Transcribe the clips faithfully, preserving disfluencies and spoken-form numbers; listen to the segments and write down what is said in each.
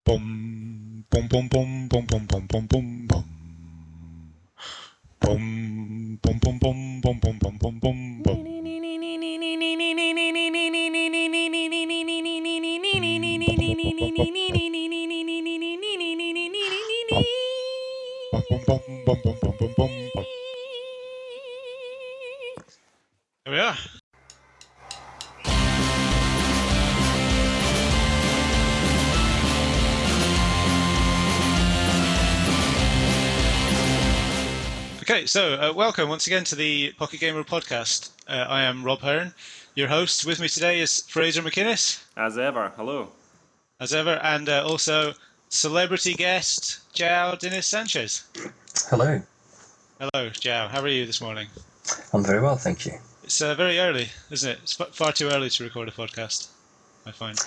Boom, boom, boom, boom, boom, boom, boom, boom, boom, boom. Boom, boom, boom, boom, boom, boom, boom, boom, boom, boom. Boom, boom, boom, boom, boom, boom, boom, boom, boom. There we are. Okay, so uh, welcome once again to the Pocket Gamer podcast. Uh, I am Rob Hearn, your host. With me today is Fraser McInnes. As ever, hello. As ever, and uh, also celebrity guest, João Diniz Sanchez. Hello. Hello, João. How are you this morning? I'm very well, thank you. It's uh, very early, isn't it? It's far too early to record a podcast, I find.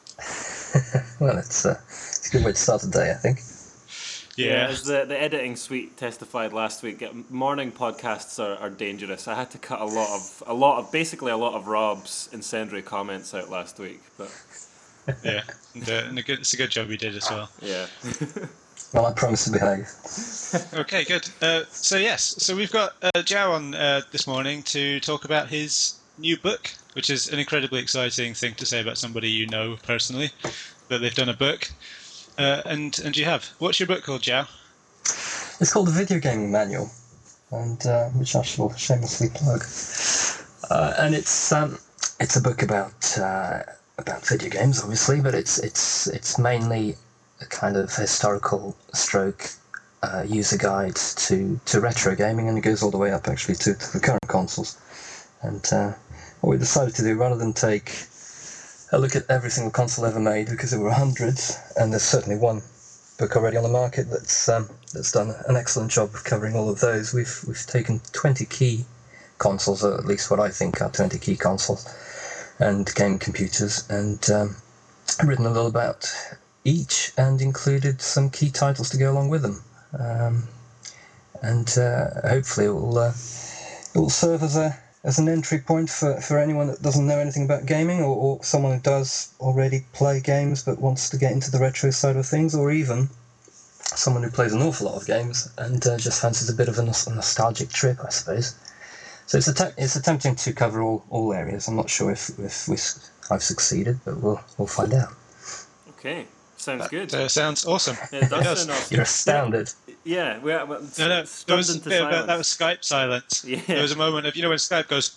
Well, it's, uh, it's a good way to start the day, I think. Yeah. yeah as the, the editing suite testified last week, morning podcasts are, are dangerous. I had to cut a lot of, a lot of, basically a lot of Rob's incendiary comments out last week. But yeah, and, uh, and a good, it's a good job you did as well. Yeah. Well, I promise to behave. Okay, good. Uh, so yes, so we've got uh, João on uh, this morning to talk about his new book, which is an incredibly exciting thing to say about somebody you know personally, that they've done a book. Uh, and and you have. What's your book called, João? It's called The Video Gaming Manual, and uh, which I shall shamelessly plug. Uh, and it's um, it's a book about uh, about video games, obviously, but it's it's it's mainly a kind of historical stroke uh, user guide to, to retro gaming, and it goes all the way up actually to, to the current consoles. And uh, what we decided to do, rather than take a look at every single console ever made, because there were hundreds, and there's certainly one book already on the market that's um, that's done an excellent job of covering all of those. We've we've taken twenty key consoles, or at least what I think are twenty key consoles, and game computers, and um, written a little about each, and included some key titles to go along with them. Um, and uh, hopefully it will uh, it will serve as a as an entry point for, for anyone that doesn't know anything about gaming, or, or someone who does already play games but wants to get into the retro side of things, or even someone who plays an awful lot of games and uh, just fancies a bit of a nos- nostalgic trip, I suppose. So it's att- it's attempting to cover all, all areas. I'm not sure if if we, I've succeeded, but we'll we'll find out. Okay, sounds That, good. Uh, sounds awesome. Yeah, it does It does. sound awesome. You're astounded. Yeah, we're, we're No, no, stunned there was, into yeah, silence. that, that was Skype silence. Yeah. There was a moment of, you know, when Skype goes,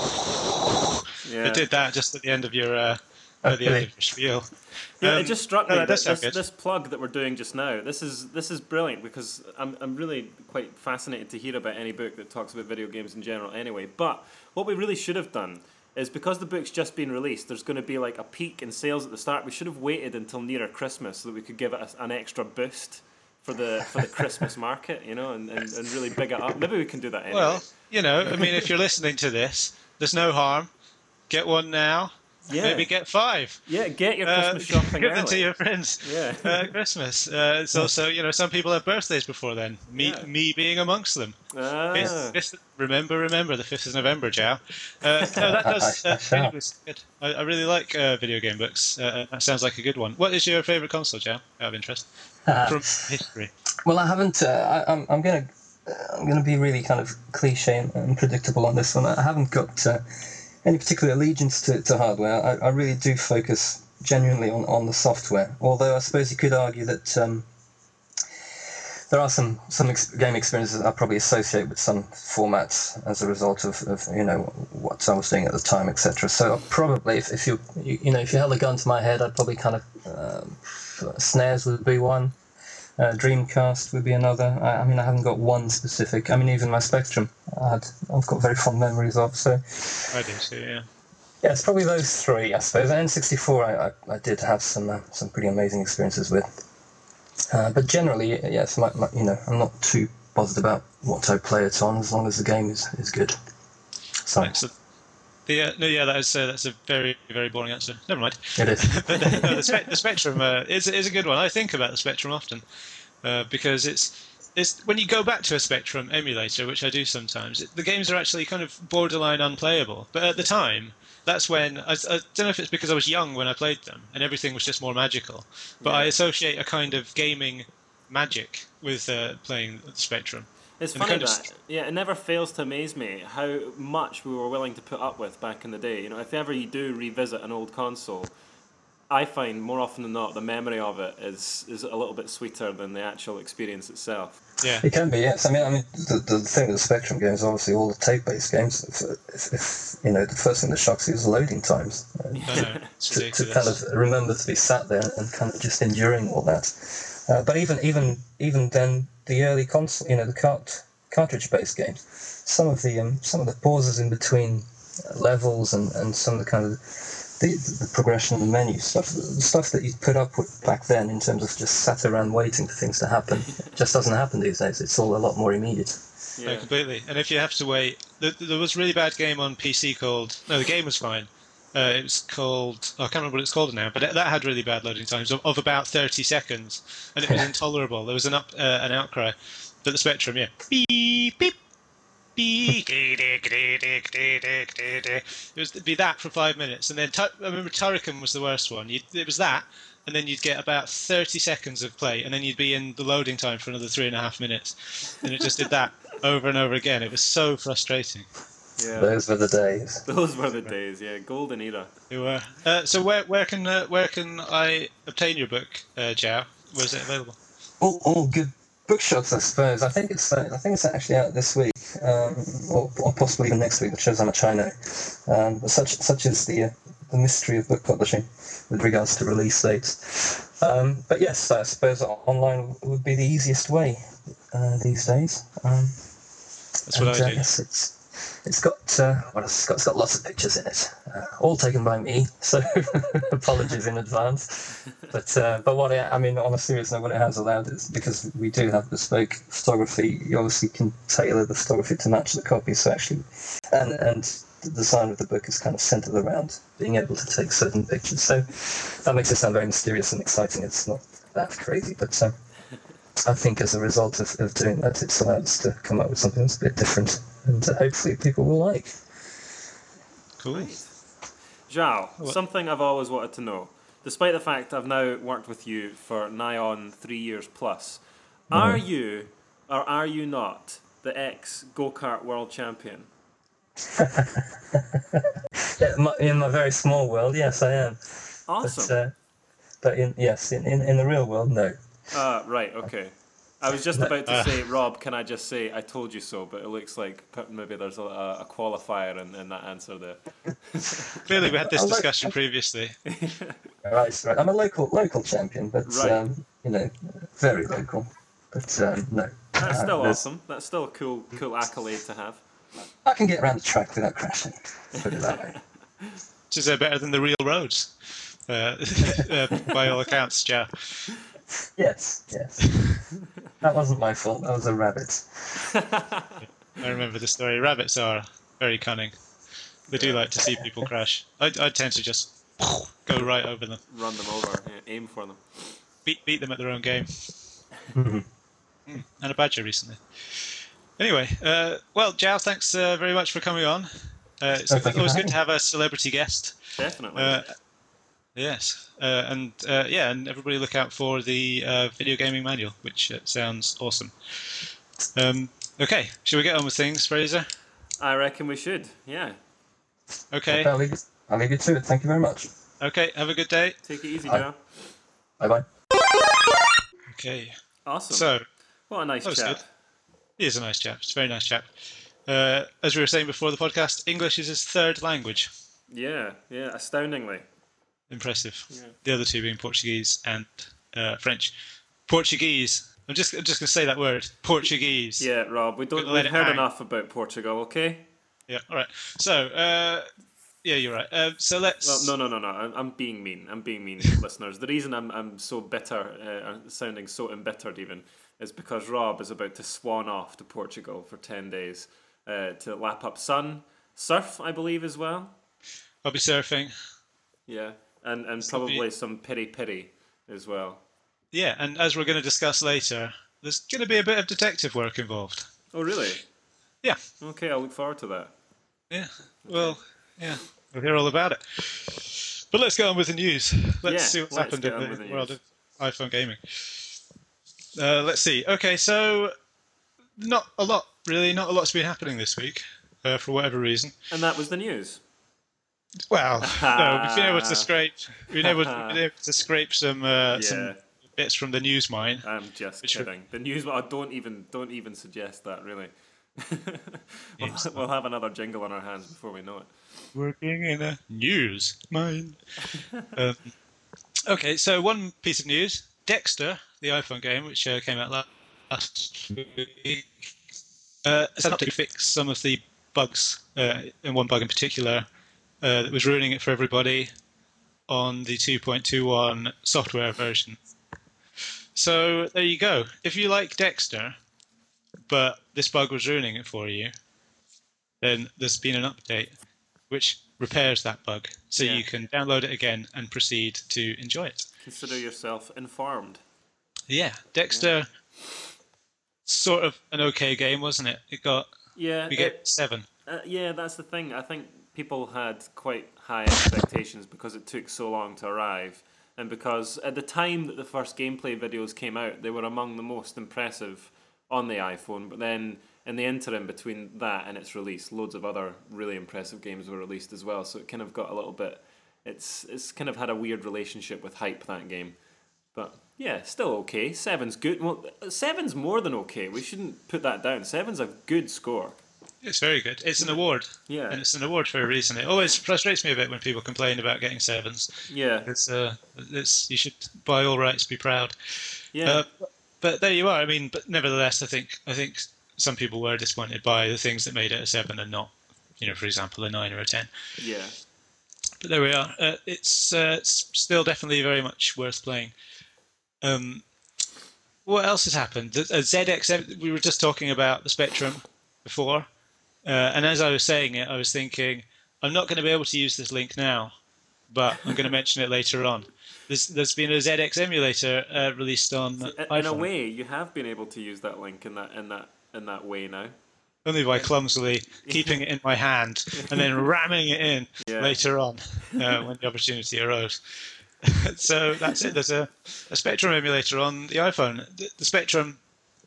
yeah. it did that just at the end of your, uh, at the end of your spiel. Yeah, Um, it just struck no, me that that does sound this, good. this plug that we're doing just now, this is this is brilliant, because I'm I'm really quite fascinated to hear about any book that talks about video games in general anyway. But what we really should have done is, because the book's just been released, there's going to be like a peak in sales at the start. We should have waited until nearer Christmas so that we could give it a, an extra boost for the for the Christmas market, you know, and, and, and really big it up. Maybe we can do that anyway. Well, you know, I mean, if you're listening to this, there's no harm. Get one now. yeah. Maybe get five. yeah, get your Uh, Christmas shopping give them early. to your friends. Yeah. Uh, Christmas. Uh, it's also, you know, some people have birthdays before then. Me, Yeah. me being amongst them. Ah. Fifth, fifth, remember, remember, the fifth of November, João. Uh, no, that does. I- I Uh, shall. really was good. I, I really like uh, video game books. Uh, that sounds like a good one. What is your favourite console, João? Out of interest, from history. Well, I haven't. Uh, I, I'm, I'm gonna. Uh, I'm gonna be really kind of cliche and, and predictable on this one. I haven't got uh, any particular allegiance to, to hardware. I, I really do focus genuinely on, on the software. Although I suppose you could argue that um, there are some some ex- game experiences that I probably associate with some formats as a result of, of you know what I was doing at the time, et cetera. So I'll probably, if, if you, you you know if you held a gun to my head, I'd probably kind of um, snares would be one. Uh, Dreamcast would be another. I, I mean, I haven't got one specific. I mean, even my Spectrum, I had, I've got very fond memories of. So, I do too. Yeah. yeah, it's probably those three, I suppose. N sixty-four, I, I, I did have some uh, some pretty amazing experiences with. Uh, but generally, yes, my, my, you know, I'm not too bothered about what I play it on, as long as the game is, is good. So Excellent. The, uh, no, yeah, that is uh, that's a very very boring answer. Never mind. it is. But uh, no, the, spe- the Spectrum uh, is is a good one. I think about the Spectrum often uh, because it's it's when you go back to a Spectrum emulator, which I do sometimes, it, the games are actually kind of borderline unplayable. But at the time, that's when I, I don't know if it's because I was young when I played them and everything was just more magical. But Yeah. I associate a kind of gaming magic with uh, playing the Spectrum. It's And the funny kind of that, yeah, it never fails to amaze me how much we were willing to put up with back in the day. You know, if ever you do revisit an old console, I find more often than not the memory of it is is a little bit sweeter than the actual experience itself. Yeah. It can be, yes. I mean, I mean, the, the thing with the Spectrum games, obviously, all the tape-based games. If, if, if you know, the first thing that shocks you is the loading times. Uh, I know, it's to, to ridiculous. kind of remember to be sat there and kind of just enduring all that. Uh, but even even even then, the early console, you know, the cart, cartridge-based games, some of the um, some of the pauses in between uh, levels and, and some of the kind of the, the progression of the menu stuff, the stuff that you put up with back then in terms of just sat around waiting for things to happen, just doesn't happen these days. It's all a lot more immediate. No, Yeah. completely. And if you have to wait, there, there was a really bad game on P C called. No, the game was fine. Uh, it was called. Oh, I can't remember what it's called now, but it, that had really bad loading times of, of about thirty seconds, and it was intolerable. There was an up, uh, an outcry. But the Spectrum, yeah, beep beep beep. It was it'd be that for five minutes, and then tu- I remember Turrican was the worst one. You'd, it was that, and then you'd get about thirty seconds of play, and then you'd be in the loading time for another three and a half minutes, and it just did that over and over again. It was so frustrating. Yeah. Those were the days. Those were the days, yeah, golden era. They were. Uh, so where where can uh, where can I obtain your book, uh, Jao? Where's it available? All, all good bookshops, I suppose. I think it's uh, I think it's actually out this week, um, or, or possibly even next week, which shows how much I know. Um, but such such is the uh, the mystery of book publishing with regards to release dates. Um, but yes, I suppose online would be the easiest way uh, these days. Um, That's what and, I uh, do. yes, it's it's got uh, what else? It's got, it's got lots of pictures in it, uh, all taken by me. So apologies in advance. But uh, but what it, I mean, on a serious note, what it has allowed is because we do have bespoke photography. You obviously can tailor the photography to match the copy. So actually, and and the design of the book is kind of centered around being able to take certain pictures. So that makes it sound very mysterious and exciting. It's not that crazy, but. Um, I think as a result of, of doing that, it's allowed us to come up with something that's a bit different, and uh, hopefully people will like. Cool. Zhao, What? something I've always wanted to know. Despite the fact I've now worked with you for nigh on three years plus, are you or are you not the ex go-kart world champion? Yeah, my, in my very small world, yes, I am. Awesome. But, uh, but in, yes, in, in, in the real world, no. Ah, right, okay. I was just about to Uh. say, Rob, can I just say I told you so, but it looks like p- maybe there's a, a qualifier in, in that answer there. Clearly, we had this I like- discussion previously. Right, right. I'm a local local champion, but Right. um, you know, very local. But um, no. That's Uh, still there's- awesome. That's still a cool, cool accolade to have. I can get around the track without crashing. Put it that way. Which is uh, better than the real roads, uh, uh, by all accounts, Jao. Yes, yes. That wasn't my fault. That was a rabbit. I remember the story. Rabbits are very cunning. They do like to see people crash. I, I tend to just go right over them, Run them over, yeah, aim for them. beat beat them at their own game. Mhm. Mm, and a badger recently. Anyway, uh, well, Jao, thanks uh, very much for coming on. Uh, it's Oh, thank you always for good to have a celebrity guest. Definitely. Uh, yes, uh, and uh, yeah, and everybody look out for the uh, video gaming manual, which uh, sounds awesome. Um, okay, shall we get on with things, Fraser? I reckon we should, yeah. Okay, I'll leave, it, I'll leave you to it. Thank you very much. okay, have a good day. Take it easy, Aye. Joe. Bye bye. Okay, Awesome. so what a nice that was chat. good. He is a nice chap. It's a very nice chap. Uh, as we were saying before the podcast, English is his third language. Yeah, yeah, astoundingly. Impressive. Yeah. The other two being Portuguese and uh, French. Portuguese. I'm just I'm just gonna say that word. Portuguese. Yeah, Rob, we don't, Gonna let we've it heard hang. enough about Portugal, okay? Yeah. All right. So, uh, yeah, you're right. Um, so let's. Well, no, no, no, no. I'm, I'm being mean. I'm being mean, listeners. The reason I'm I'm so bitter, uh, sounding so embittered even, is because Rob is about to swan off to Portugal for ten days uh, to lap up sun, surf, I believe, as well. I'll be surfing. Yeah, and and This'll be- probably some piri piri as well. Yeah, and as we're going to discuss later, there's going to be a bit of detective work involved. Oh, really? Yeah. Okay, I'll look forward to that. Yeah. Well, yeah. We'll hear all about it. But let's get on with the news. Let's Yeah, see what's let's happened get in on the, with the world news. of iPhone gaming. Uh, let's see. Okay, so not a lot, really. Not a lot's been happening this week, uh, for whatever reason. And that was the news. Well, no, we've been able to scrape. We've been able, we've been able to scrape some uh, Yeah. some bits from the news mine. I'm just Which kidding. The news. I don't even don't even suggest that. Really. we'll, Yes. we'll have another jingle on our hands before we know it. Working in a news mine. um, okay, so one piece of news: Dexter, the iPhone game, which uh, came out last week, uh, has an update to fix some of the bugs, uh, and one bug in particular uh, that was ruining it for everybody on the two point two one software version. So there you go. If you like Dexter, but this bug was ruining it for you, then there's been an update which repairs that bug, so Yeah. you can download it again and proceed to enjoy it. Consider yourself informed. Yeah, Dexter, sort of an okay game, wasn't it? It got Yeah. we gave it- it seven. Uh, yeah, that's the thing. I think people had quite high expectations because it took so long to arrive, and because at the time that the first gameplay videos came out, they were among the most impressive on the iPhone. But then, in the interim between that and its release, loads of other really impressive games were released as well. So it kind of got a little bit. It's it's kind of had a weird relationship with hype, that game. But yeah, still okay. Seven's good. Well, seven's more than okay. We shouldn't put that down. Seven's a good score. It's very good. It's an award, Yeah. and it's an award for a reason. It always frustrates me a bit when people complain about getting sevens. Yeah. It's uh, it's you should by all rights be proud. Yeah. Uh, but there you are. I mean, but nevertheless, I think I think some people were disappointed by the things that made it a seven and not, you know, for example, a nine or a ten. yeah. But there we are. Uh, it's, uh, it's still definitely very much worth playing. Um, what else has happened? The, uh, Z X M. We were just talking about the Spectrum before, uh, and as I was saying it, I was thinking I'm not going to be able to use this link now, but I'm going to mention it later on. There's, there's been a Z X emulator uh, released on In, iPhone. in a way, you have been able to use that link in that in that in that way now. Only by clumsily keeping it in my hand and then ramming it in Yeah. later on uh, when the opportunity arose. So that's it. There's a, a Spectrum emulator on the iPhone. The, the Spectrum,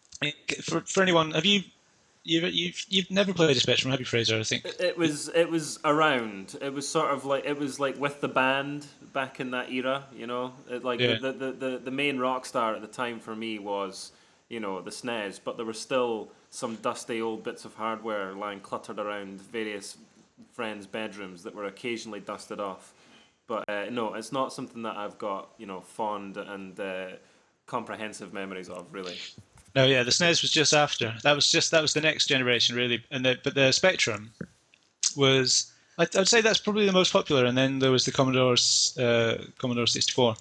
for for anyone, have you you've you've you've never played a Spectrum, have you, Fraser? I think. It was it was around. It was sort of like it was like with the band back in that era. You know, it, like Yeah. the, the the the main rock star at the time for me was, you know, the S N E S, but there were still some dusty old bits of hardware lying cluttered around various friends' bedrooms that were occasionally dusted off. But uh, no, it's not something that I've got, you know, fond and uh, comprehensive memories of, really. No, yeah, the S N E S was just after. That was just that was the next generation, really. And the, but the Spectrum was, I'd, I'd say that's probably the most popular. And then there was the Commodore's uh, Commodore sixty-four.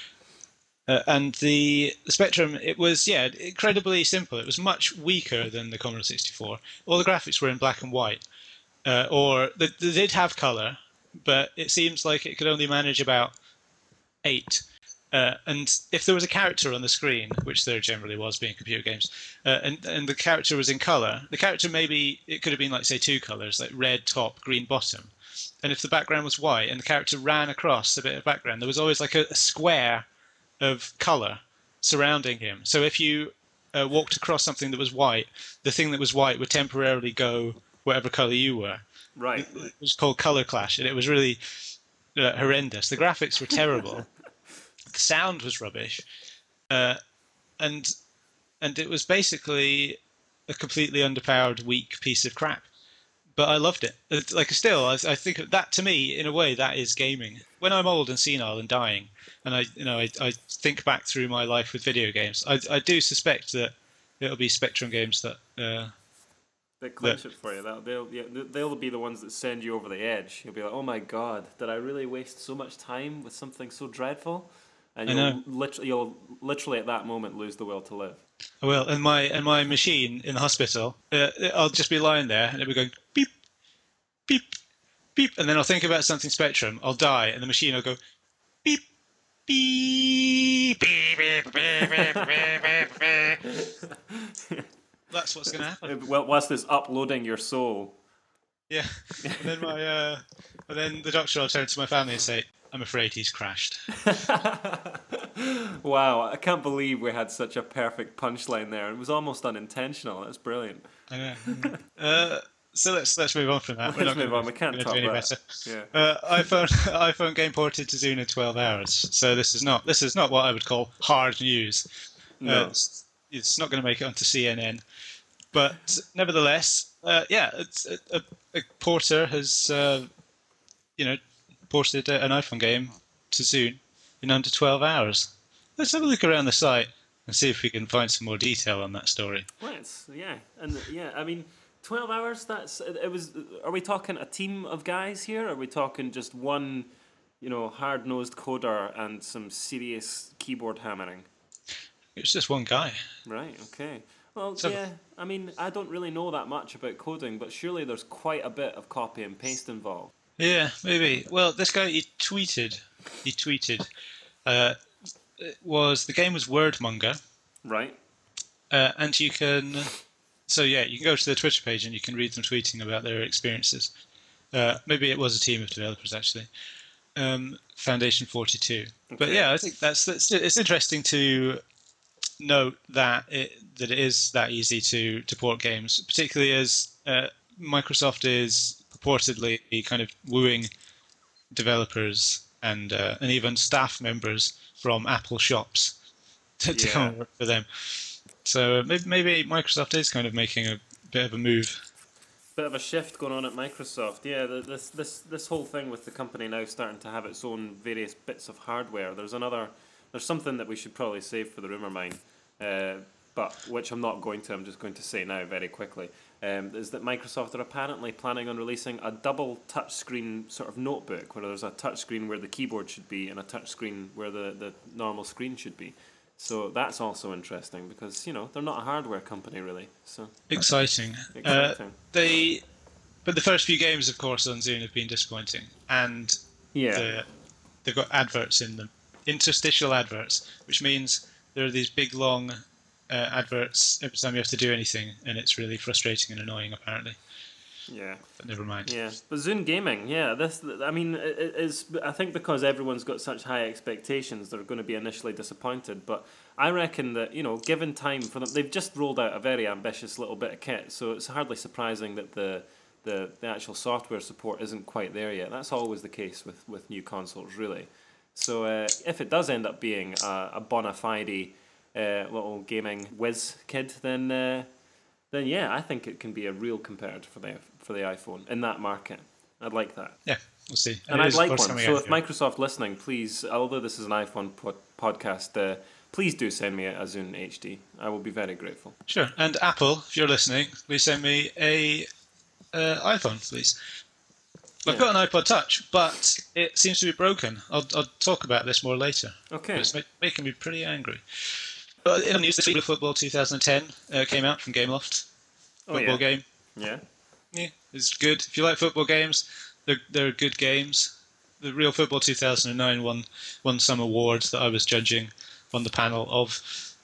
Uh, and the, the Spectrum, it was, yeah, incredibly simple. It was much weaker than the Commodore sixty-four. All the graphics were in black and white. Uh, or they, they did have colour, but it seems like it could only manage about eight. Uh, and if there was a character on the screen, which there generally was being computer games, uh, and, and the character was in colour, the character maybe, it could have been like, say, two colours, like red top, green bottom. And if the background was white and the character ran across a bit of background, there was always like a, a square of colour surrounding him. So if you uh, walked across something that was white, the thing that was white would temporarily go whatever colour you were. Right. It was called Colour Clash, and it was really uh, horrendous. The graphics were terrible. The sound was rubbish. Uh, and and it was basically a completely underpowered, weak piece of crap. But I loved it. It's, like, still, I, I think that, to me, in a way, that is gaming. When I'm old and senile and dying, and I, you know, I, I think back through my life with video games, I, I do suspect that it'll be Spectrum games that. Uh, They clinch it for you. They'll, they'll, yeah, they'll be the ones that send you over the edge. You'll be like, oh my god, did I really waste so much time with something so dreadful? And I you'll, know. literally, you'll literally at that moment lose the will to live. Well, and my and my machine in the hospital, uh, I'll just be lying there and it'll be going beep, beep, beep, and then I'll think about something Spectrum. I'll die, and the machine will go beep, beep, beep, beep, beep, beep, beep, beep. that's what's going to happen. Well, whilst it's uploading your soul. Yeah. And then my, uh, and then the doctor will turn to my family and say, "I'm afraid he's crashed." Wow, I can't believe we had such a perfect punchline there. It was almost unintentional. That's brilliant. I know. uh, so let's let's move on from that. Let's We're not move gonna, on. We can't gonna talk do any about better. it. Uh, iPhone iPhone game ported to Zune in twelve hours. So this is not this is not what I would call hard news. No. Uh, it's, it's not going to make it onto C N N, but nevertheless, uh, yeah, it's a, a, a porter has uh, you know ported an iPhone game to Zune in under twelve hours. Let's have a look around the site and see if we can find some more detail on that story. Let's, yeah, and yeah, I mean, twelve hours. That's it. Was. Are we talking a team of guys here? Or are we talking just one, you know, hard-nosed coder and some serious keyboard hammering? It's just one guy. Right. Okay. Well, So- yeah. I mean, I don't really know that much about coding, but surely there's quite a bit of copy and paste involved. Yeah, maybe. Well, this guy he tweeted. He tweeted. Uh, it was the game was Wordmonger, Right. uh, and you can. So yeah, you can go to their Twitter page and you can read them tweeting about their experiences. Uh, maybe it was a team of developers actually. Um, Foundation forty-two. But Okay. yeah, I think that's, that's it's interesting to note that it that it is that easy to, to port games, particularly as uh, Microsoft is purportedly kind of wooing developers and uh, and even staff members from Apple shops to, to come Yeah. and work for them. So uh, maybe, maybe Microsoft is kind of making a bit of a move. Bit of a shift going on at Microsoft. Yeah, the, this this this whole thing with the company now starting to have its own various bits of hardware. There's another. There's something that we should probably save for the rumor mine, uh, but which I'm not going to. I'm just going to say now very quickly. Um, is that Microsoft are apparently planning on releasing a double touchscreen sort of notebook where there's a touchscreen where the keyboard should be and a touchscreen where the, the normal screen should be. So that's also interesting because, you know, they're not a hardware company really. So Exciting. Uh, exciting. they, but the first few games, of course, on Zune have been disappointing, and yeah. the, they've got adverts in them, interstitial adverts, which means there are these big long uh, adverts every time you have to do anything, and it's really frustrating and annoying, apparently. Yeah. But never mind. Yeah, but Zune Gaming, yeah, this. I mean, it, it is. I think because everyone's got such high expectations, they're going to be initially disappointed. But I reckon that, you know, given time for them, they've just rolled out a very ambitious little bit of kit, so it's hardly surprising that the the, the actual software support isn't quite there yet. That's always the case with, with new consoles, really. So uh, if it does end up being a, a bona fide uh, little gaming whiz kid, then. Uh, Then yeah, I think it can be a real competitor for the for the iPhone in that market. I'd like that, Yeah, we'll see. and it I'd is, of like course, one. coming So out if here. Microsoft listening, please, although this is an iPhone pod- podcast, uh, please do send me a Zune H D. I will be very grateful. Sure. And Apple, if you're listening, please send me a uh, iPhone, please. I've Yeah. got an iPod Touch, but it seems to be broken. I'll, I'll talk about this more later. Okay. But it's ma- making me pretty angry. But in the news, this week, Football twenty ten uh, came out from Gameloft. Oh, Football yeah. game. Yeah. Yeah, it's good. If you like football games, they're, they're good games. The Real Football two thousand nine won, won some awards that I was judging on the panel of.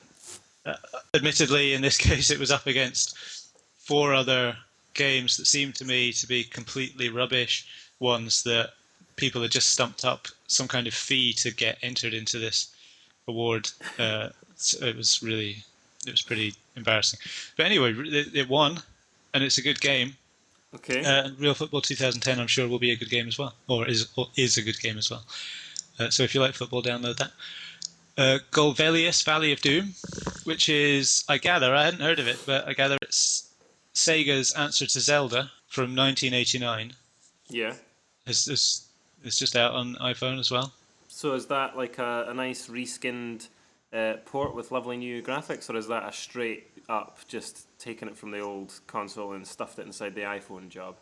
Uh, admittedly, in this case, it was up against four other games that seemed to me to be completely rubbish, ones that people had just stumped up some kind of fee to get entered into this award. Uh, so it was really, it was pretty embarrassing. But anyway, it, it won, and it's a good game. Okay. Uh, and Real Football twenty ten, I'm sure, will be a good game as well, or is or is a good game as well. Uh, so if you like football, download that. Uh, Golvelius Valley of Doom, which is, I gather, I hadn't heard of it, but I gather it's Sega's answer to Zelda from nineteen eighty-nine. yeah. It's, it's, it's just out on iPhone as well. So is that like a, a nice reskinned uh, port with lovely new graphics, or is that a straight up just taking it from the old console and stuffed it inside the iPhone job?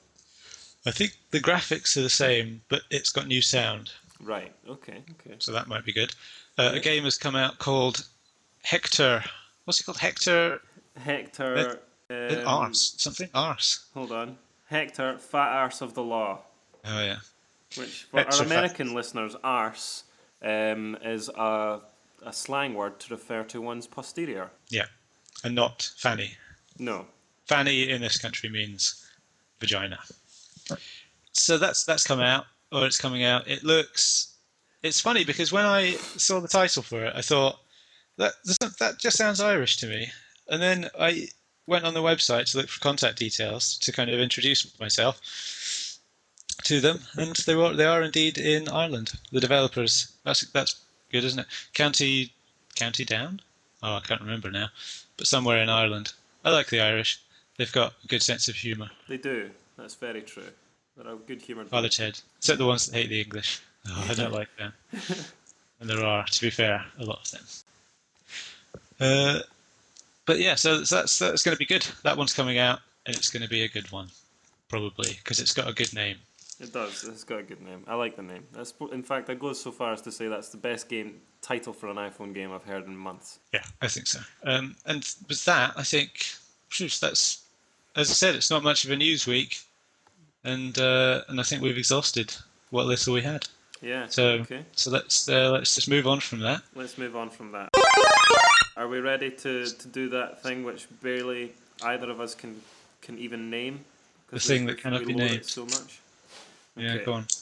I think the graphics are the same, but it's got new sound, Right. Okay. Okay. so that might be good. Uh, a game has come out called Hector. What's it called? Hector Hector. uh, Um, Arse. Something? Arse. Hold on. Hector, fat arse of the law. Oh, yeah. Which, for Hector our fat. American listeners, arse um, is a, a slang word to refer to one's posterior. Yeah. And not fanny. No. Fanny in this country means vagina. So that's that's come out, or it's coming out. It looks. It's funny because when I saw the title for it, I thought that that just sounds Irish to me. And then I went on the website to look for contact details to kind of introduce myself to them, and they were they are indeed in Ireland. The developers. That's that's good, isn't it? County County Down? Oh, I can't remember now. But somewhere in Ireland. I like the Irish. They've got a good sense of humour. They do. That's very true. They're a good humoured. Father Ted. Except the ones that hate the English. Oh, I don't like them. And there are, to be fair, a lot of them. Uh, but yeah, so that's that's going to be good. That one's coming out, and it's going to be a good one, probably, because it's got a good name. It does. It's got a good name. I like the name. That's, in fact, I go so far as to say that's the best game title for an iPhone game I've heard in months. Yeah, I think so. Um, and with that, I think phew, that's, as I said, it's not much of a news week, and uh, and I think we've exhausted what little we had. Yeah. So okay. so let's uh, let's just move on from that. Let's move on from that. Are we ready to, to do that thing which barely either of us can can even name? The thing that cannot be named. So much. Yeah, Okay. go on.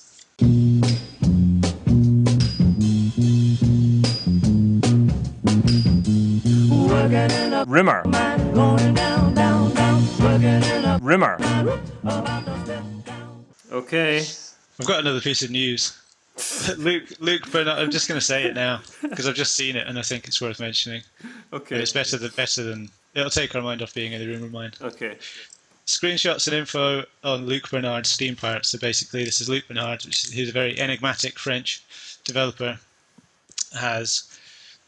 Rimmer. Rimmer. Okay. I've got another piece of news. Luke, Luke Bernard. I'm just going to say it now because I've just seen it and I think it's worth mentioning. Okay. And it's better than better than. It'll take our mind off being in the rumor mine. Okay. Screenshots and info on Luc Bernard's Steam Pirates. So basically, this is Luc Bernard, which is, who's a very enigmatic French developer, has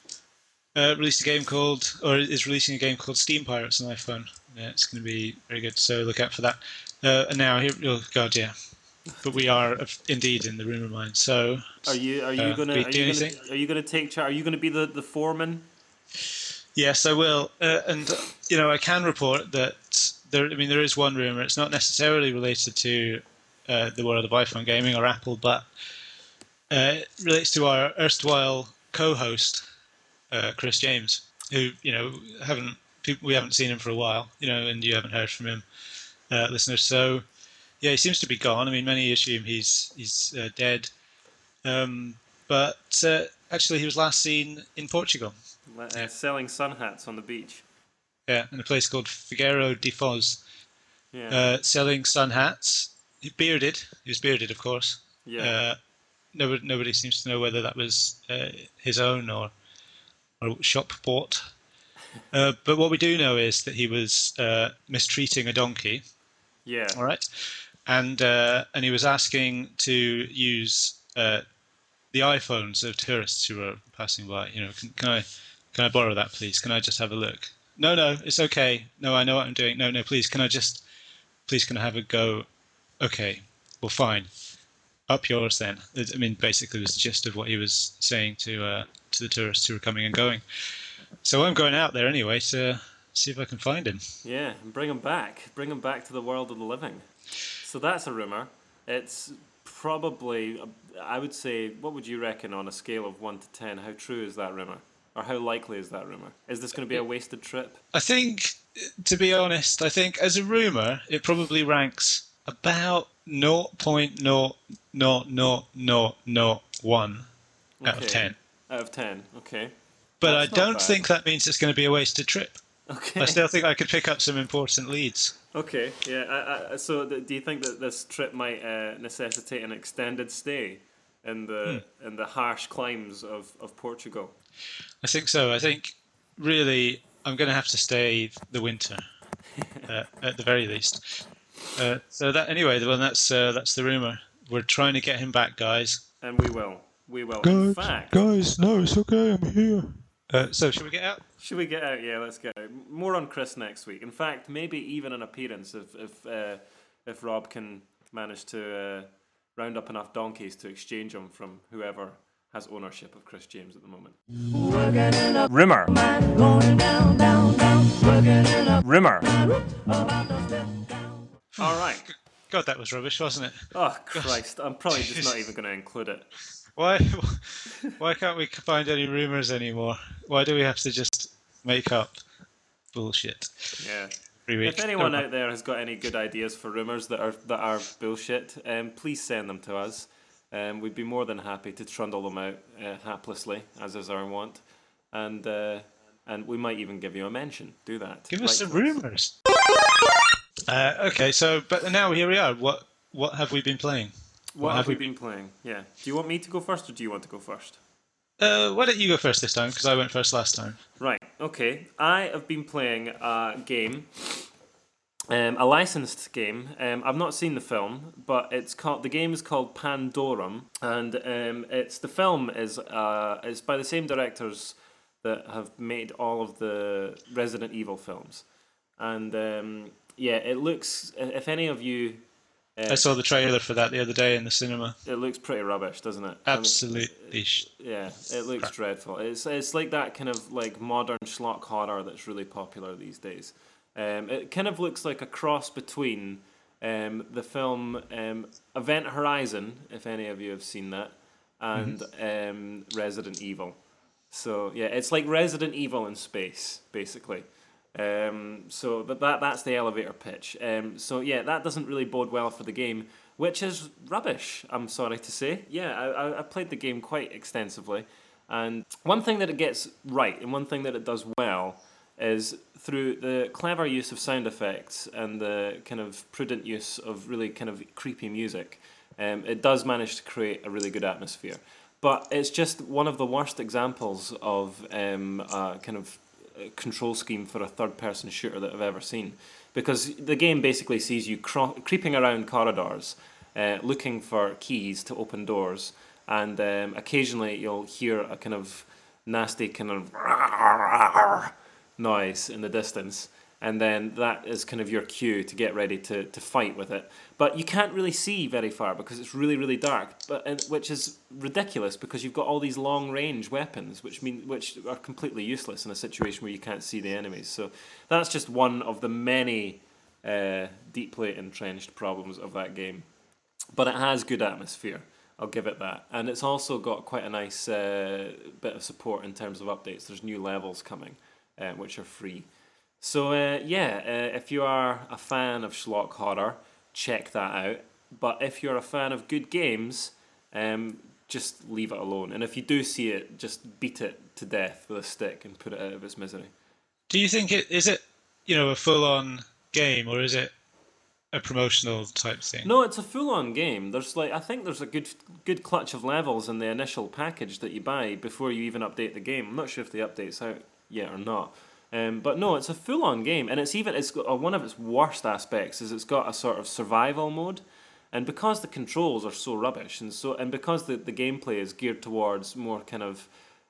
uh, released a game called, or is releasing a game called Steam Pirates on iPhone. Yeah, it's going to be very good. So look out for that. Uh, and now, here, oh god, yeah. But we are indeed in the rumor mine. So Are you are you uh, gonna do are you anything? gonna, are you gonna take charge? Are you gonna be the, the foreman? Yes, I will. Uh, and uh, you know, I can report that there. I mean, there is one rumor. It's not necessarily related to uh, the world of iPhone gaming or Apple, but uh, it relates to our erstwhile co-host, uh, Chris James, who you know haven't people, we haven't seen him for a while. You know, and you haven't heard from him, uh, listeners. So yeah, he seems to be gone. I mean, many assume he's he's uh, dead, um, but uh, actually, he was last seen in Portugal. Uh, Yeah. Selling sun hats on the beach. Yeah, in a place called Figueiro de Foz, Yeah. uh, selling sun hats. He bearded. He was bearded, of course. yeah. Uh, nobody, nobody seems to know whether that was uh, his own or or shop bought. Uh, but what we do know is that he was uh, mistreating a donkey. yeah. All right, and uh, and he was asking to use uh, the iPhones of tourists who were passing by. You know, can, can I can I borrow that, please? Can I just have a look? No, no, it's okay. No, I know what I'm doing. No, no, please, can I just, please, can I have a go? Okay, well, fine. Up yours then. I mean, basically, it was the gist of what he was saying to uh, to the tourists who were coming and going. So I'm going out there anyway to see if I can find him. Yeah, and bring him back. Bring him back to the world of the living. So that's a rumour. It's probably, I would say, what would you reckon on a scale of one to ten? How true is that rumour? Or how likely is that rumour? Is this going to be a wasted trip? I think, to be honest, I think as a rumour, it probably ranks about zero point zero zero zero zero zero one out of Okay. ten. Out of ten, okay. But That's I not don't bad. think that means it's going to be a wasted trip. Okay. I still think I could pick up some important leads. Okay, yeah. I, I, so th- do you think that this trip might uh, necessitate an extended stay in the Hmm. in the harsh climes of, of Portugal? I think so. I think really I'm going to have to stay the winter uh, at the very least. Uh, so that anyway, well, that's uh, that's the rumor. We're trying to get him back, guys. And we will. We will. In fact, guys, no, it's okay. I'm here. Uh, so should we get out? should we get out? Yeah, let's get out. More on Chris next week. In fact, maybe even an appearance if if uh, if Rob can manage to uh, round up enough donkeys to exchange them from whoever has ownership of Chris James at the moment. Rimmer. Rimmer. All right. God, that was rubbish, wasn't it? Oh Christ! I'm probably just not even going to include it. Why? Why can't we find any rumors anymore? Why do we have to just make up bullshit? Yeah. three weeks. If anyone Never out there has got any good ideas for rumours that are that are bullshit, um, please send them to us. Um, we'd be more than happy to trundle them out uh, haplessly, as is our wont, and uh, and we might even give you a mention. Do that. Give us Write some to rumours. Uh, okay, so but now here we are. What what have we been playing? What, have we been playing? Yeah. Do you want me to go first, or do you want to go first? Uh, why don't you go first this time? Because I went first last time. Right. Okay. I have been playing a game, um, a licensed game. Um, I've not seen the film, but it's called. The game is called Pandorum, and um, it's the film is uh, it's by the same directors that have made all of the Resident Evil films, and um, yeah, it looks. If any of you. Uh, I saw the trailer for that the other day in the cinema. It looks pretty rubbish, doesn't it? Absolutely. sh- Yeah, it looks crap. dreadful. It's it's like that kind of like modern schlock horror that's really popular these days. Um, it kind of looks like a cross between um, the film um, Event Horizon, if any of you have seen that, and Mm-hmm. um, Resident Evil. So yeah, it's like Resident Evil in space, basically. Um, so that, that that's the elevator pitch. Um, so yeah, that doesn't really bode well for the game, which is rubbish. I'm sorry to say. Yeah, I, I, I played the game quite extensively, and one thing that it gets right and one thing that it does well is through the clever use of sound effects and the kind of prudent use of really kind of creepy music. Um, it does manage to create a really good atmosphere, but it's just one of the worst examples of um, uh, kind of control scheme for a third-person shooter that I've ever seen, because the game basically sees you cro- creeping around corridors, uh, looking for keys to open doors, and um, occasionally you'll hear a kind of nasty kind of noise in the distance, and then that is kind of your cue to get ready to, to fight with it. But you can't really see very far because it's really, really dark, but and, which is ridiculous because you've got all these long-range weapons, which mean which are completely useless in a situation where you can't see the enemies. So that's just one of the many uh, deeply entrenched problems of that game. But it has good atmosphere, I'll give it that. And it's also got quite a nice uh, bit of support in terms of updates. There's new levels coming, uh, which are free. So uh, yeah, uh, if you are a fan of schlock horror, check that out. But if you're a fan of good games, um, just leave it alone. And if you do see it, just beat it to death with a stick and put it out of its misery. Do you think it is it you know a full-on game, or is it a promotional type thing? No, it's a full-on game. There's like I think there's a good good clutch of levels in the initial package that you buy before you even update the game. I'm not sure if the update's out yet or not. Um, but no, it's a full-on game, and it's even it's got, uh, one of its worst aspects is it's got a sort of survival mode, and because the controls are so rubbish, and so and because the, the gameplay is geared towards more kind of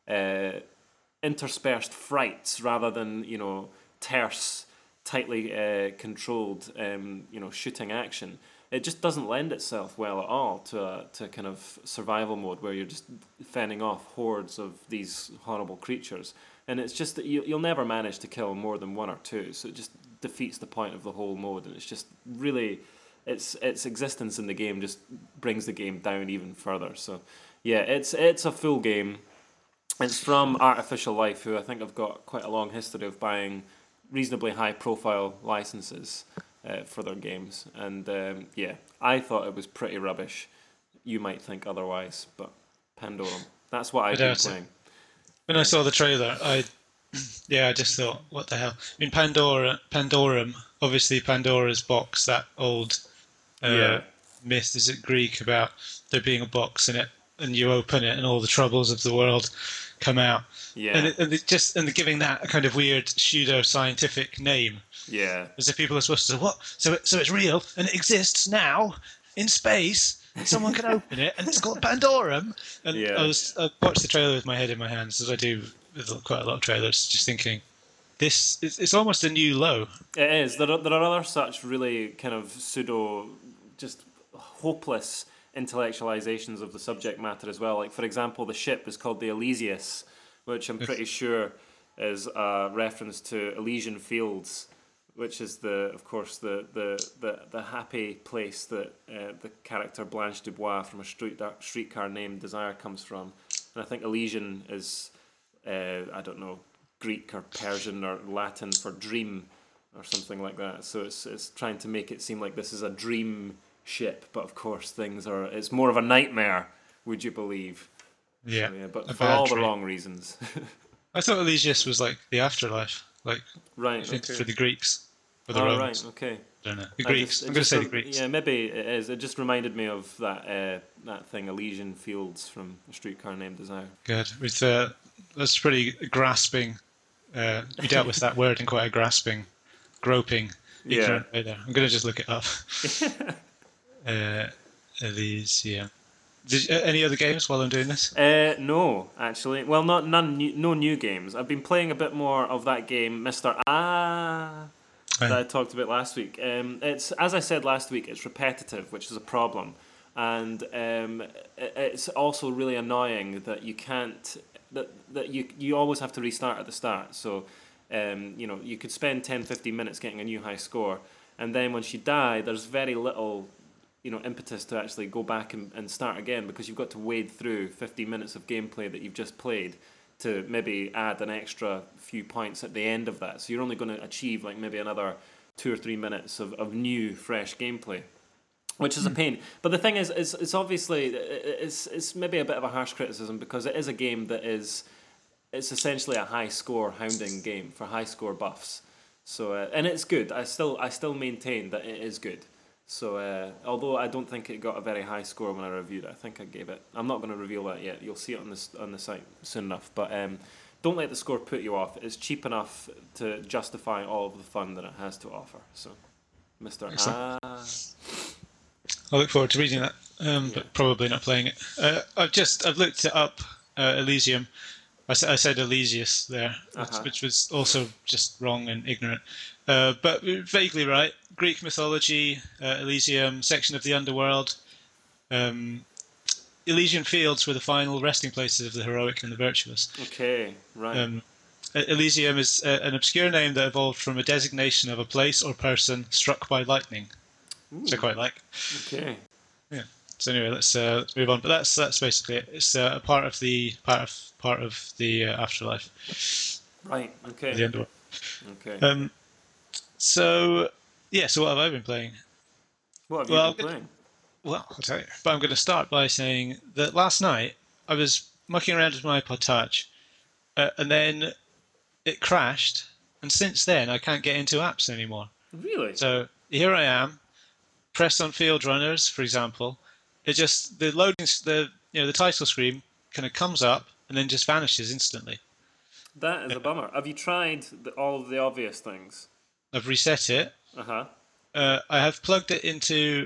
uh, interspersed frights rather than you know terse, tightly uh, controlled um, you know shooting action, it just doesn't lend itself well at all to a to kind of survival mode where you're just fending off hordes of these horrible creatures. And it's just that you, you'll never manage to kill more than one or two, so it just defeats the point of the whole mode, and it's just really, its its existence in the game just brings the game down even further. So, yeah, it's it's a full game. It's from Artificial Life, who I think have got quite a long history of buying reasonably high-profile licenses uh, for their games, and um, yeah, I thought it was pretty rubbish. You might think otherwise, but Pandorum. That's what I've been playing. When I saw the trailer, I yeah, I just thought, what the hell? I mean, Pandora, Pandorum, obviously Pandora's box, that old uh, Yeah. myth, is it Greek, about there being a box in it, and you open it, and all the troubles of the world come out. Yeah. And, it, and it just and giving that a kind of weird pseudo-scientific name, Yeah. as if people are supposed to say, what? So it, so it's real and it exists now in space. And someone can open it, and it's called Pandorum. And Yeah. I was I watched the trailer with my head in my hands, as I do with quite a lot of trailers, just thinking, this it's, it's almost a new low. It is. There are, there are other such really kind of pseudo, just hopeless intellectualizations of the subject matter as well. Like, for example, the ship is called the Elysius, which I'm pretty sure is a reference to Elysian Fields, which is the, of course, the the, the, the happy place that uh, the character Blanche Dubois from A Street Streetcar Named Desire comes from. And I think Elysian is, uh, I don't know, Greek or Persian or Latin for dream. or something like that. So it's it's trying to make it seem like this is a dream ship, but of course things are. It's more of a nightmare. Would you believe? Yeah, So, yeah but a for bad all the dream. wrong reasons. I thought Elysius was like the afterlife, like Right. I think Okay. for the Greeks or the Oh, Romans. right. Okay. I don't know. The I Greeks. just- it I'm going to just say the rem- Greeks. Yeah, maybe it is. It just reminded me of that uh, that thing, Elysian Fields from A Streetcar Named Desire. Good. With uh, that's pretty grasping. Uh, you dealt with that word in quite a grasping, groping, Yeah. ignorant way there. I'm going to just look it up. uh, Elysium. Did, uh, any other games while I'm doing this? Uh, no, actually. Well, not none. New, no new games. I've been playing a bit more of that game, Mister Ah, that I talked about last week. Um, it's as I said last week. It's repetitive, which is a problem, and um, it, it's also really annoying that you can't. That that you you always have to restart at the start. So, um, you know, you could spend ten, fifteen minutes getting a new high score, and then once you die, there's very little, you know, impetus to actually go back and, and start again, because you've got to wade through fifty minutes of gameplay that you've just played to maybe add an extra few points at the end of that. So you're only going to achieve like maybe another two or three minutes of, of new, fresh gameplay, which is a pain. But the thing is, it's, it's obviously, it's, it's maybe a bit of a harsh criticism, because it is a game that is, it's essentially a high score hounding game for high score buffs. So, uh, and it's good. I still, I still maintain that it is good. So, uh, although I don't think it got a very high score when I reviewed it, I think I gave it. I'm not going to reveal that yet. You'll see it on this on the site soon enough. But um, don't let the score put you off. It's cheap enough to justify all of the fun that it has to offer. So, Mister Excellent. Ah, I look forward to reading that, um, Yeah. but probably not playing it. Uh, I've just I've looked it up, uh, Elysium. I, sa- I said Elysius there, which, Uh-huh. which was also just wrong and ignorant, uh, but vaguely right. Greek mythology, uh, Elysium, section of the underworld. Um, Elysian Fields were the final resting places of the heroic and the virtuous. okay, right. Um, E- Elysium is uh, an obscure name that evolved from a designation of a place or person struck by lightning, which I quite like. Okay. So anyway, let's uh, let's move on. But that's that's basically it. It's uh, a part of the part of part of the uh, afterlife, Right, the okay. underworld. Okay. Um, so yeah, so what have I been playing? What have you well, been playing? Well, I'll tell you. But I'm going to start by saying that last night I was mucking around with my iPod Touch, uh, and then it crashed, and since then I can't get into apps anymore. Really? So here I am, pressed on Field Runners, for example. It just the loading, the you know the title screen kind of comes up and then just vanishes instantly. That is a bummer. Have you tried the, all of the obvious things? I've reset it. Uh-huh. Uh, I have plugged it into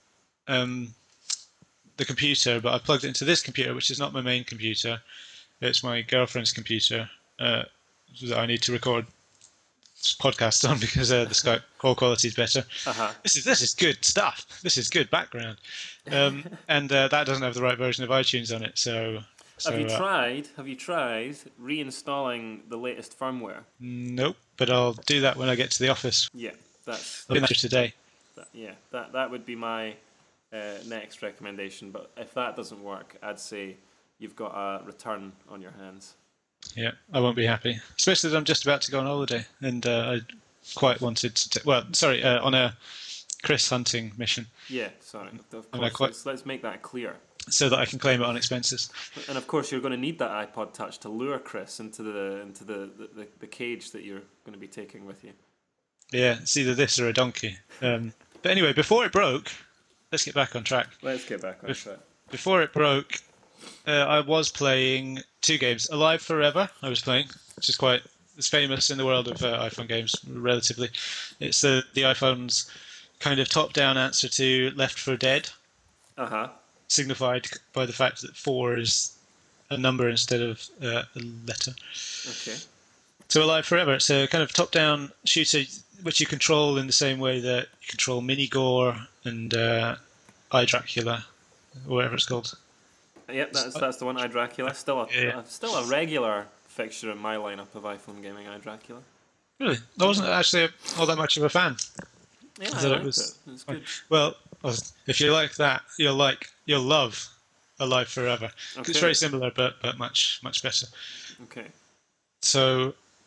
um, the computer, but I've plugged it into this computer, which is not my main computer. It's my girlfriend's computer uh, that I need to record this podcast on because uh, the Skype call quality is better. Uh-huh. This is this is good stuff. This is good background, um, and uh, that doesn't have the right version of iTunes on it. So, so have you uh, tried, have you tried reinstalling the latest firmware? nope. But I'll do that when I get to the office. Yeah, that's, I'll be there today. that, yeah, that, that would be my uh, next recommendation. But if that doesn't work, I'd say you've got a return on your hands. Yeah, I won't be happy, especially that I'm just about to go on holiday, and uh, I quite wanted to. T- well, sorry, uh, on a Chris hunting mission, Yeah, sorry. Of And I course, quite- let's, let's make that clear. so that I can claim it on expenses. And of course, you're going to need that iPod Touch to lure Chris into the into the, the, the, the cage that you're going to be taking with you. Yeah, it's either this or a donkey. Um, but anyway, before it broke, let's get back on track. Let's get back on If- track. Before it broke, uh, I was playing two games. Alive Forever, I was playing, which is quite it's famous in the world of uh, iPhone games, relatively. It's the the iPhone's kind of top-down answer to Left four Dead, Uh huh. signified by the fact that four is a number instead of uh, a letter. Okay. So Alive Forever, it's a kind of top-down shooter which you control in the same way that you control Minigore and uh, I, Dracula, or whatever it's called. Yep, that's that's the one. I Dracula, still a Yeah. uh, still a regular fixture in my lineup of iPhone gaming. I Dracula. Really? I wasn't actually all that much of a fan. Yeah, I I thought it liked was- it. It's good. Well, if you like that, you'll like, you'll love Alive Forever. Okay. It's very similar, but but much much better. Okay. So,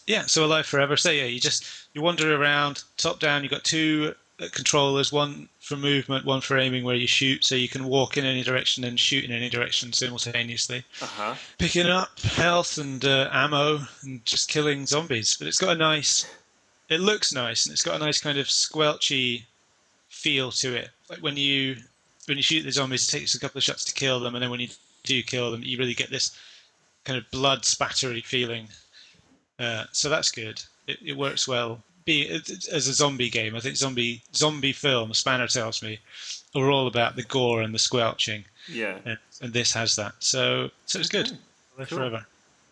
Yeah, so Alive Forever. So yeah, you just you wander around, top down. You've got two uh, controllers, one for movement, one for aiming, where you shoot. So you can walk in any direction and shoot in any direction simultaneously. Uh huh. Picking up health and uh, ammo and just killing zombies. But it's got a nice. It looks nice, and it's got a nice kind of squelchy feel to it. Like when you when you shoot the zombies, it takes a couple of shots to kill them, and then when you do kill them, you really get this kind of blood spattery feeling. Uh, so that's good. It, it works well. Be it, as a zombie game, I think zombie zombie films, Spanner tells me, are all about the gore and the squelching, Yeah. and, and this has that. So so it's good. Okay. Live Cool. forever.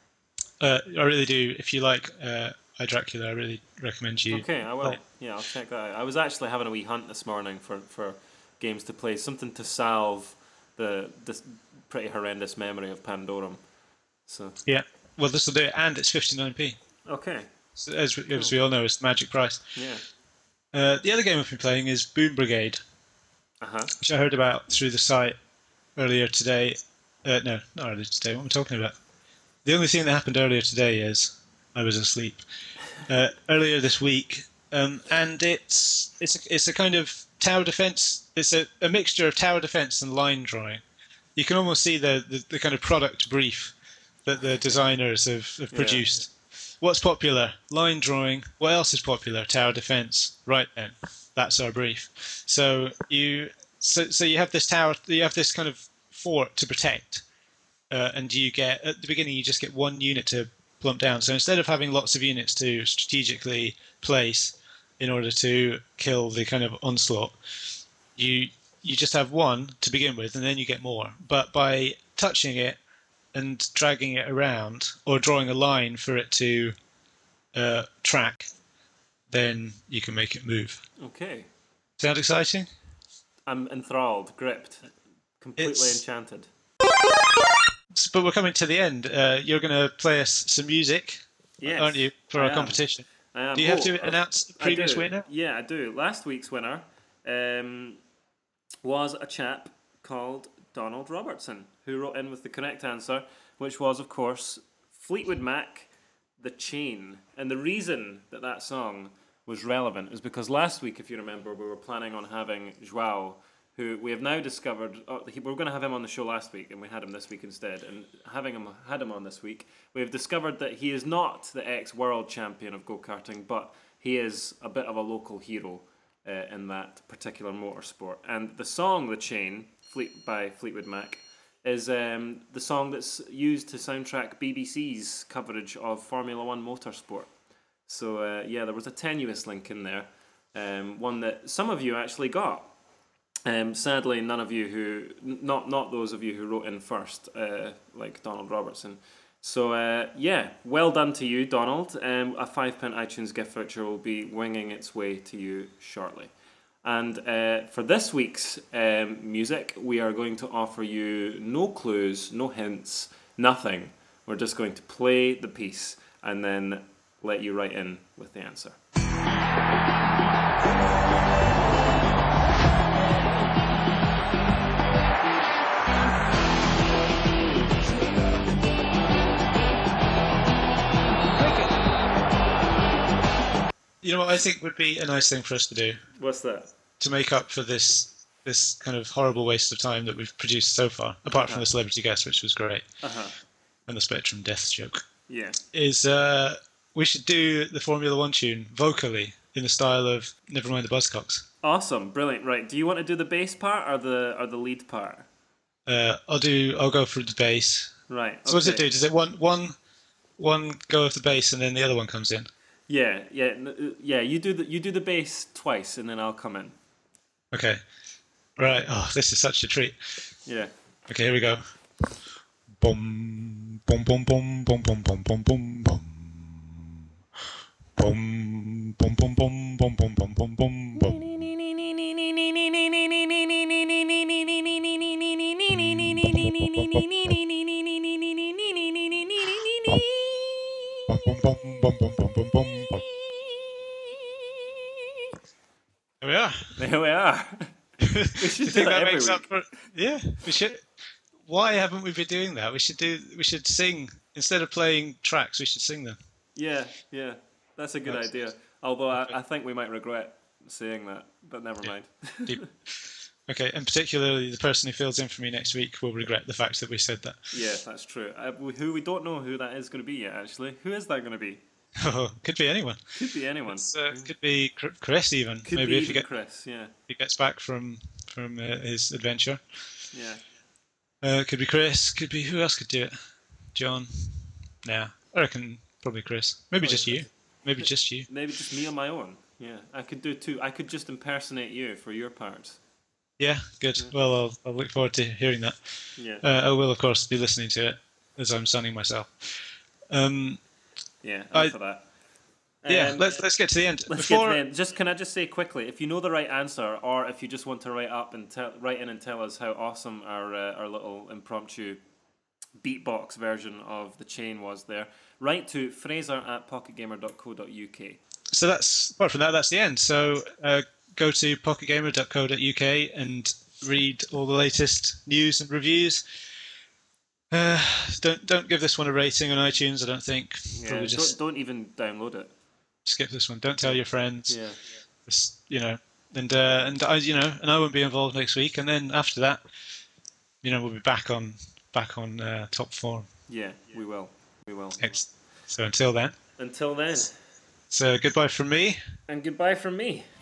Uh, I really do. If you like uh, I Dracula, I really recommend you. Okay, I will. play it. Yeah, I'll check that out. I was actually having a wee hunt this morning for, for games to play, something to salve the this pretty horrendous memory of Pandorum. So Yeah. Well, this will do it, and it's fifty-nine p. okay, So as, we- as we all know, it's the magic price. yeah, Uh, the other game I've been playing is Boom Brigade, uh huh. which I heard about through the site earlier today. Uh, no, not earlier today. What am I talking about? The only thing that happened earlier today is I was asleep. Uh, earlier this week, um, and it's it's a, it's a kind of tower defense. It's a, a mixture of tower defense and line drawing. You can almost see the, the, the kind of product brief that the designers have, have Yeah. produced. What's popular? Line drawing. What else is popular? Tower defense. Right then, that's our brief. So you so so you have this tower. You have this kind of fort to protect, uh, and you get at the beginning you just get one unit to plump down. So instead of having lots of units to strategically place in order to kill the kind of onslaught, you you just have one to begin with, and then you get more. But by touching it and dragging it around, or drawing a line for it to uh, track, then you can make it move. Okay, Sound exciting? I'm enthralled, gripped, completely It's- enchanted. S- But we're coming to the end. Uh, you're going to play us some music, Yes, aren't you, for I our am. competition? I am. Do you have Oh, to uh, announce the I previous do. winner? Yeah, I do. Last week's winner um, was a chap called Donald Robertson, who wrote in with the correct answer, which was, of course, Fleetwood Mac, The Chain. And the reason that that song was relevant is because last week, if you remember, we were planning on having Joao, who we have now discovered, oh, he, we were going to have him on the show last week, and we had him this week instead. And having him had him on this week, we have discovered that he is not the ex-world champion of go-karting, but he is a bit of a local hero uh, in that particular motorsport. And the song "The Chain" Fleet by Fleetwood Mac is um, the song that's used to soundtrack B B C's coverage of Formula One motorsport. So uh, yeah, there was a tenuous link in there, um, one that some of you actually got. Um, sadly, none of you who, n- not not those of you who wrote in first, uh, like Donald Robertson. So uh, yeah, well done to you, Donald. Um, a five pound iTunes gift voucher will be winging its way to you shortly. And uh, for this week's um, music, we are going to offer you no clues, no hints, nothing. We're just going to play the piece and then let you write in with the answer. You know what I think would be a nice thing for us to do What's that? to make up for this this kind of horrible waste of time that we've produced so far, apart from Uh-huh. the celebrity guest, which was great, Uh-huh. and the Spectrum Death joke, Yeah. is uh, we should do the Formula One tune vocally in the style of Nevermind the Buzzcocks. Awesome, brilliant. Right, do you want to do the bass part or the or the lead part? Uh, I'll do. I'll go for the bass. Right. So what does it okay. do? Does it one one one go of the bass and then the other one comes in? Yeah, yeah, n- uh, yeah. You do the you do the bass twice, and then I'll come in. Okay. Right. Oh, this is such a treat. Yeah. Okay, here we go. Boom, boom, boom, boom, boom, boom, boom, boom, boom, boom. Boom, boom, boom, boom, boom, boom, boom, boom, boom, boom. Boom, boom, boom, boom, boom, boom, boom, boom, boom. There we are. There we are. We Do should you do think that that every makes week. up for? Yeah, we should. Why haven't we been doing that? We should do. We should sing instead of playing tracks. We should sing them. Yeah, yeah, that's a good That's- idea. Although I, I think we might regret saying that, but never Yeah. mind. Deep. Okay, and particularly the person who fills in for me next week will regret the fact that we said that. Yeah, that's true. Uh, who we don't know who that is going to be yet. Actually, who is that going to be? Oh, could be anyone. Could be anyone. It's, uh, could be Chr- Chris even. Could Maybe be if even he, get, Chris. Yeah, he gets back from from uh, his adventure. yeah. Uh, could be Chris. Could be who else could do it? John. Nah, I reckon probably Chris. Maybe Probably just Chris. you. Maybe just you. Maybe just me on my own. Yeah, I could do two. I could just impersonate you for your parts. Yeah, good. Well, I'll, I'll look forward to hearing that. Yeah. Uh, I will, of course, be listening to it as I'm sunning myself. Um, Yeah, I- I'm for that. yeah, Um, let's let's get to the end. Let's Before, get to the end. Just can I just say quickly, if you know the right answer, or if you just want to write up and tell, write in and tell us how awesome our uh, our little impromptu beatbox version of the chain was there, write to Fraser at pocketgamer dot co dot uk. so that's apart from that, that's the end. So uh, go to pocket gamer dot co dot uk and read all the latest news and reviews. Uh, don't don't give this one a rating on iTunes. I don't think. Yeah, Probably just don't, don't even download it. skip this one. Don't tell your friends. Yeah, Just, you know, and uh, and I, you know, and I won't be involved next week. And then after that, you know, we'll be back on back on uh, top form. yeah, we will, we will. Next. So until then, Until then, so goodbye from me. and goodbye from me.